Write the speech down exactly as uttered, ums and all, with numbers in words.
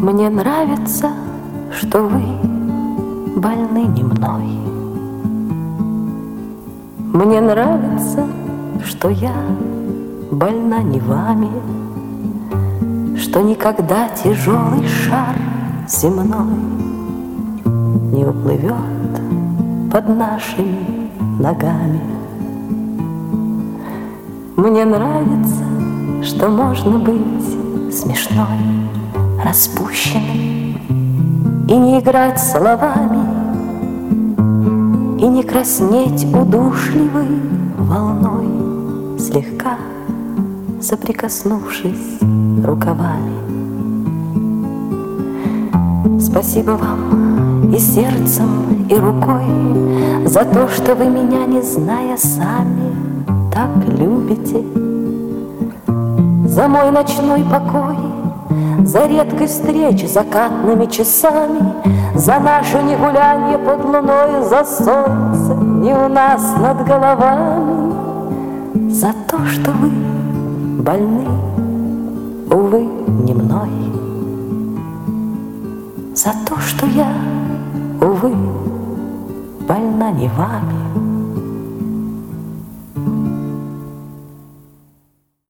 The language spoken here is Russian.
Мне нравится, что вы больны не мной. Мне нравится, что я больна не вами, что никогда тяжелый шар земной не уплывет под нашими ногами. Мне нравится, что можно быть смешной, распущенной и не играть словами, и не краснеть удушливой волной, слегка соприкоснувшись рукавами. Спасибо вам и сердцем, и рукой за то, что вы меня, не зная сами, так любите. За мой ночной покой, за редкость встреч закатными часами, за наше негулянье под луной, за солнце не у нас над головами, за то, что вы больны, увы, не мной, за то, что я, увы, больна не вами.